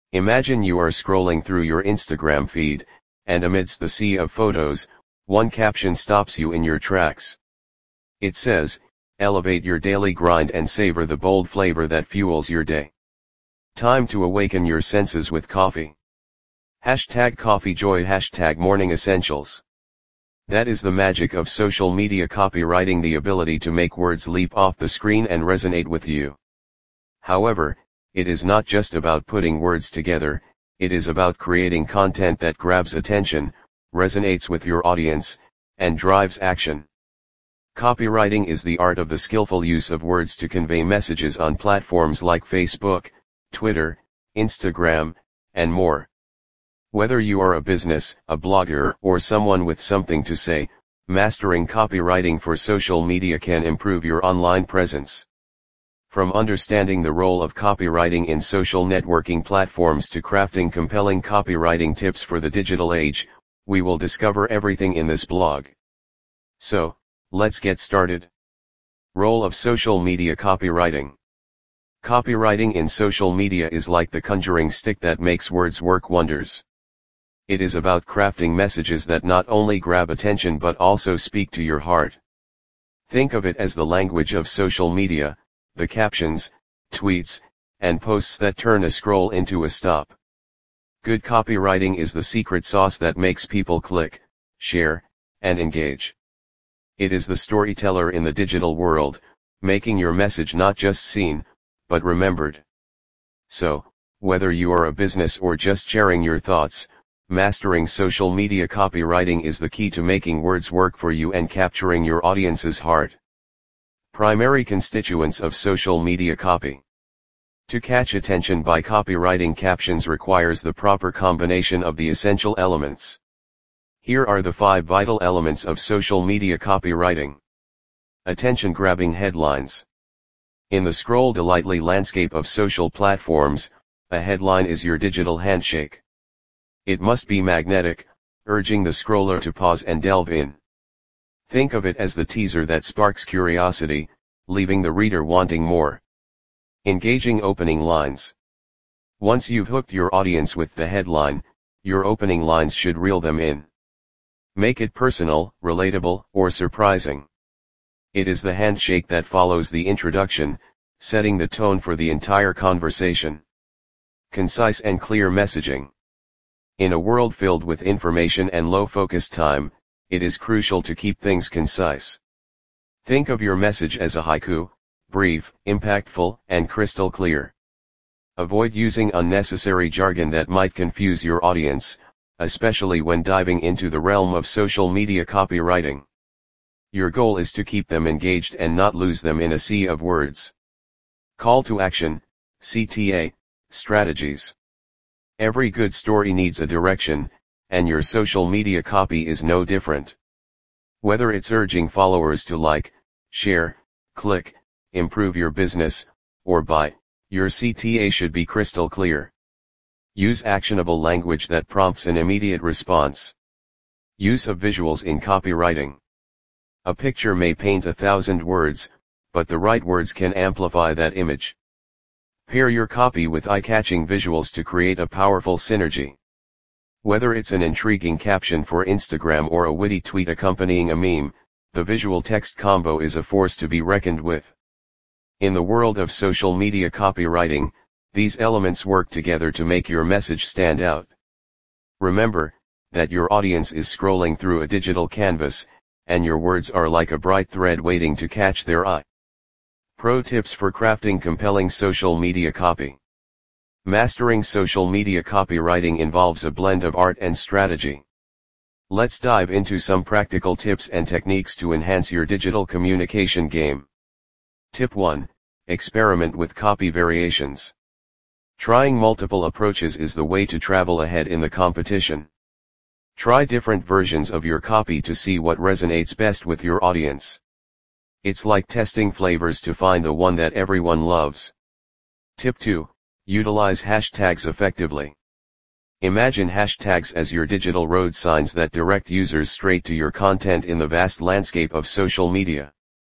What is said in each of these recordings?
Imagine you are scrolling through your Instagram feed, and amidst the sea of photos, one caption stops you in your tracks. It says, "Elevate your daily grind and savor the bold flavor that fuels your day. Time to awaken your senses with coffee. #CoffeeJoy #Morning Essentials." That is the magic of social media copywriting, the ability to make words leap off the screen and resonate with you. However, it is not just about putting words together, it is about creating content that grabs attention, resonates with your audience, and drives action. Copywriting is the art of the skillful use of words to convey messages on platforms like Facebook, Twitter, Instagram, and more. Whether you are a business, a blogger, or someone with something to say, mastering copywriting for social media can improve your online presence. From understanding the role of copywriting in social networking platforms to crafting compelling copywriting tips for the digital age, we will discover everything in this blog. So, let's get started. Role of social media copywriting. Copywriting in social media is like the conjuring stick that makes words work wonders. It is about crafting messages that not only grab attention but also speak to your heart. Think of it as the language of social media, the captions, tweets, and posts that turn a scroll into a stop. Good copywriting is the secret sauce that makes people click, share, and engage. It is the storyteller in the digital world, making your message not just seen, but remembered. So, whether you are a business or just sharing your thoughts, mastering social media copywriting is the key to making words work for you and capturing your audience's heart. Primary constituents of social media copy. To catch attention by copywriting captions requires the proper combination of the essential elements. Here are the 5 vital elements of social media copywriting. Attention-grabbing headlines. In the scroll-delightly landscape of social platforms, a headline is your digital handshake. It must be magnetic, urging the scroller to pause and delve in. Think of it as the teaser that sparks curiosity, leaving the reader wanting more. Engaging opening lines. Once you've hooked your audience with the headline, your opening lines should reel them in. Make it personal, relatable, or surprising. It is the handshake that follows the introduction, setting the tone for the entire conversation. Concise and clear messaging. In a world filled with information and low focus time, it is crucial to keep things concise. Think of your message as a haiku, brief, impactful, and crystal clear. Avoid using unnecessary jargon that might confuse your audience, especially when diving into the realm of social media copywriting. Your goal is to keep them engaged and not lose them in a sea of words. Call to action, CTA, strategies. Every good story needs a direction, and your social media copy is no different. Whether it's urging followers to like, share, click, improve your business, or buy, your CTA should be crystal clear. Use actionable language that prompts an immediate response. Use of visuals in copywriting. A picture may paint 1,000 words, but the right words can amplify that image. Pair your copy with eye-catching visuals to create a powerful synergy. Whether it's an intriguing caption for Instagram or a witty tweet accompanying a meme, the visual text combo is a force to be reckoned with. In the world of social media copywriting, these elements work together to make your message stand out. Remember that your audience is scrolling through a digital canvas, and your words are like a bright thread waiting to catch their eye. Pro tips for crafting compelling social media copy. Mastering social media copywriting involves a blend of art and strategy. Let's dive into some practical tips and techniques to enhance your digital communication game. Tip 1. Experiment with copy variations. Trying multiple approaches is the way to travel ahead in the competition. Try different versions of your copy to see what resonates best with your audience. It's like testing flavors to find the one that everyone loves. Tip 2. Utilize hashtags effectively. Imagine hashtags as your digital road signs that direct users straight to your content in the vast landscape of social media.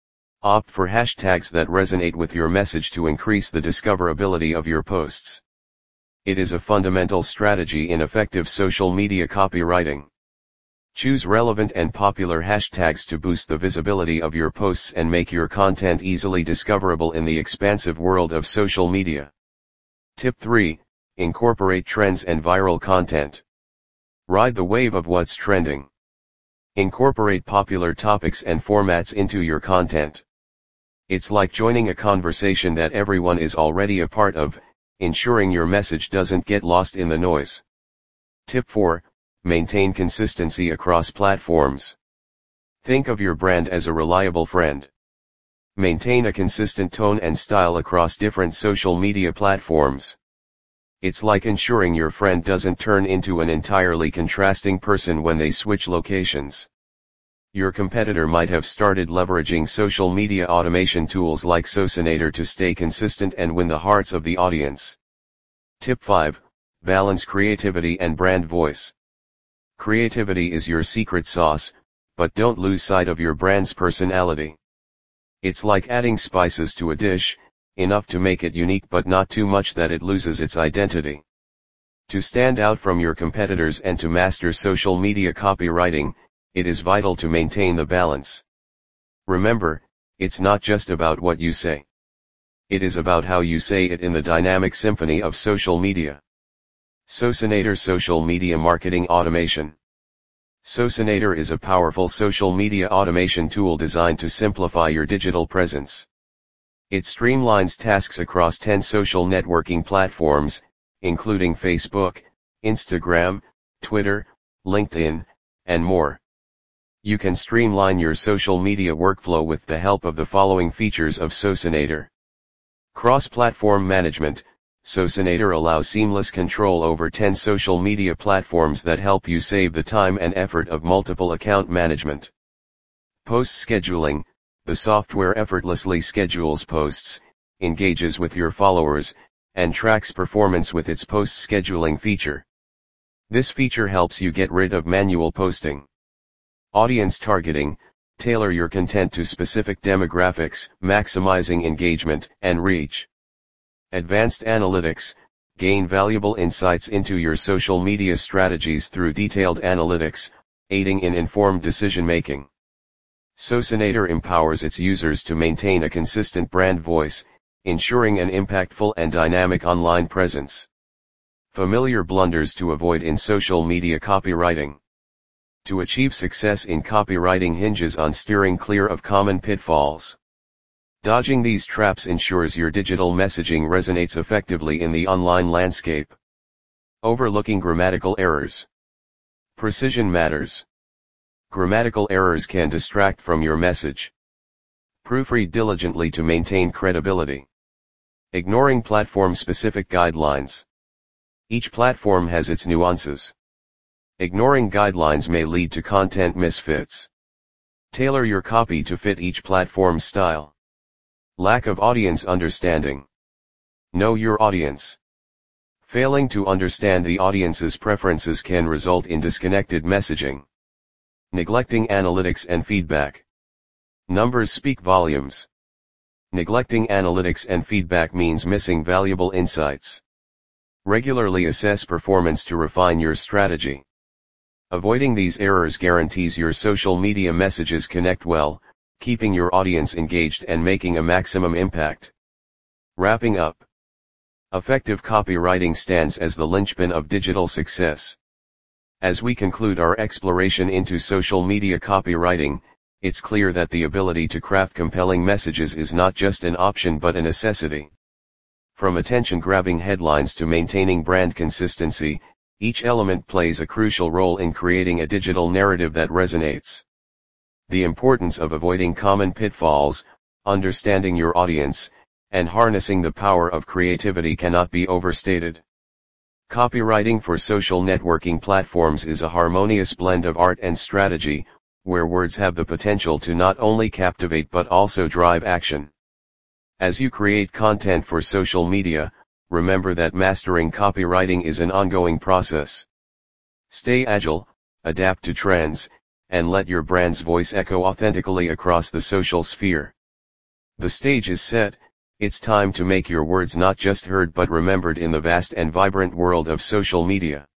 Opt for hashtags that resonate with your message to increase the discoverability of your posts. It is a fundamental strategy in effective social media copywriting. Choose relevant and popular hashtags to boost the visibility of your posts and make your content easily discoverable in the expansive world of social media. Tip 3. Incorporate trends and viral content. Ride the wave of what's trending. Incorporate popular topics and formats into your content. It's like joining a conversation that everyone is already a part of, ensuring your message doesn't get lost in the noise. Tip 4. Maintain consistency across platforms. Think of your brand as a reliable friend. Maintain a consistent tone and style across different social media platforms. It's like ensuring your friend doesn't turn into an entirely contrasting person when they switch locations. Your competitor might have started leveraging social media automation tools like Socinator to stay consistent and win the hearts of the audience. Tip 5. Balance creativity and brand voice. Creativity is your secret sauce, but don't lose sight of your brand's personality. It's like adding spices to a dish, enough to make it unique but not too much that it loses its identity. To stand out from your competitors and to master social media copywriting, it is vital to maintain the balance. Remember, it's not just about what you say. It is about how you say it in the dynamic symphony of social media. Socinator Social Media Marketing Automation. Socinator is a powerful social media automation tool designed to simplify your digital presence. It streamlines tasks across 10 social networking platforms, including Facebook, Instagram, Twitter, LinkedIn, and more. You can streamline your social media workflow with the help of the following features of Socinator. Cross-platform management. Socinator allows seamless control over 10 social media platforms that help you save the time and effort of multiple account management. Post scheduling. The software effortlessly schedules posts, engages with your followers, and tracks performance with its post scheduling feature. This feature helps you get rid of manual posting. Audience targeting. Tailor your content to specific demographics, maximizing engagement and reach. Advanced analytics. Gain valuable insights into your social media strategies through detailed analytics, aiding in informed decision-making. Socinator empowers its users to maintain a consistent brand voice, ensuring an impactful and dynamic online presence. Familiar blunders to avoid in social media copywriting. To achieve success in copywriting hinges on steering clear of common pitfalls. Dodging these traps ensures your digital messaging resonates effectively in the online landscape. Overlooking grammatical errors. Precision matters. Grammatical errors can distract from your message. Proofread diligently to maintain credibility. Ignoring platform-specific guidelines. Each platform has its nuances. Ignoring guidelines may lead to content misfits. Tailor your copy to fit each platform's style. Lack of audience understanding. Know your audience. Failing to understand the audience's preferences can result in disconnected messaging. Neglecting analytics and feedback. Numbers speak volumes. Neglecting analytics and feedback means missing valuable insights. Regularly assess performance to refine your strategy. Avoiding these errors guarantees your social media messages connect well, keeping your audience engaged and making a maximum impact. Wrapping up. Effective copywriting stands as the linchpin of digital success. As we conclude our exploration into social media copywriting, it's clear that the ability to craft compelling messages is not just an option but a necessity. From attention-grabbing headlines to maintaining brand consistency, each element plays a crucial role in creating a digital narrative that resonates. The importance of avoiding common pitfalls, understanding your audience, and harnessing the power of creativity cannot be overstated. Copywriting for social networking platforms is a harmonious blend of art and strategy, where words have the potential to not only captivate but also drive action. As you create content for social media, remember that mastering copywriting is an ongoing process. Stay agile, adapt to trends, and let your brand's voice echo authentically across the social sphere. The stage is set, It's time to make your words not just heard but remembered in the vast and vibrant world of social media.